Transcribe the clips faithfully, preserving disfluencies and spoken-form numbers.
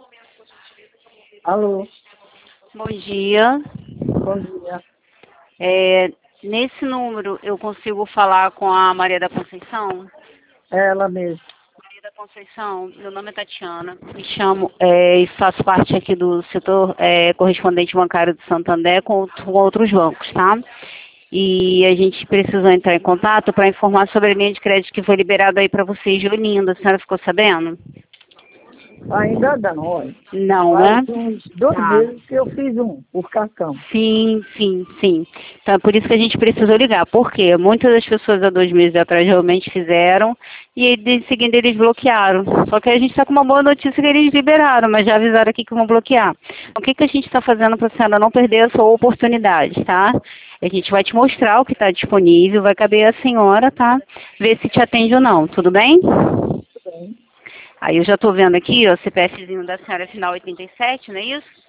Alô, Bom dia. bom dia. É, nesse número eu consigo falar com a Maria da Conceição? É ela mesmo. Maria da Conceição, meu nome é Tatiana, me chamo é, e faço parte aqui do setor é, correspondente bancário do Santander com, com outros bancos, tá? E a gente precisou entrar em contato para informar sobre a linha de crédito que foi liberada aí para vocês de Olinda. A senhora ficou sabendo? Ainda não, olha. Não, Faz né? uns dois Tá. meses que eu fiz um, por cartão. Sim, sim, sim. Então é por isso que a gente precisou ligar. Por quê? Muitas das pessoas há dois meses atrás realmente fizeram e aí, de seguida eles bloquearam. Só que a gente está com uma boa notícia que eles liberaram, mas já avisaram aqui que vão bloquear. O que, que a gente está fazendo para a senhora não perder a sua oportunidade, tá? A gente vai te mostrar o que está disponível, vai caber a senhora, tá? Ver se te atende ou não, tudo bem? Tudo bem. Aí eu já estou vendo aqui, ó, o CPFzinho da senhora é final oitenta e sete, não é isso?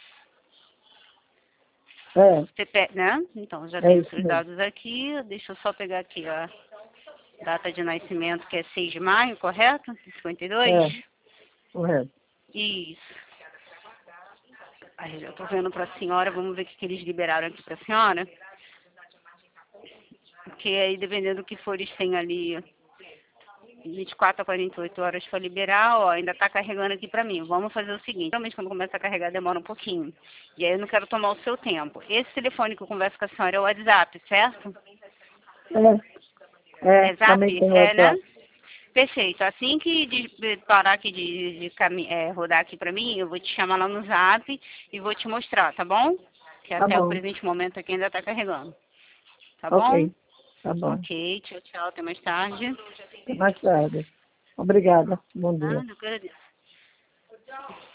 É, C P, né? Então, já é tenho os isso seus mesmo. dados aqui. Deixa eu só pegar aqui a data de nascimento, que é seis de maio, correto? cinquenta e dois? É, correto. Isso. Aí, já estou vendo para a senhora. Vamos ver o que, que eles liberaram aqui para a senhora. Porque aí, dependendo do que for, eles têm ali vinte e quatro a quarenta e oito horas para liberar. Ó, ainda está carregando aqui para mim. Vamos fazer o seguinte. Realmente, quando começa a carregar, demora um pouquinho. E aí, eu não quero tomar o seu tempo. Esse telefone que eu converso com a senhora é o WhatsApp, certo? É, é, É Zap? também tem É, né? WhatsApp. Perfeito. Assim que de, de parar aqui de, de cami- é, rodar aqui pra mim, eu vou te chamar lá no Zap e vou te mostrar, tá bom? Que Tá até o bom, presente momento aqui ainda tá carregando. Tá bom? ok, tá bom. Ok, tchau, tchau. Até mais tarde. Até mais tarde. Obrigada, bom dia. Ah, não agradeço.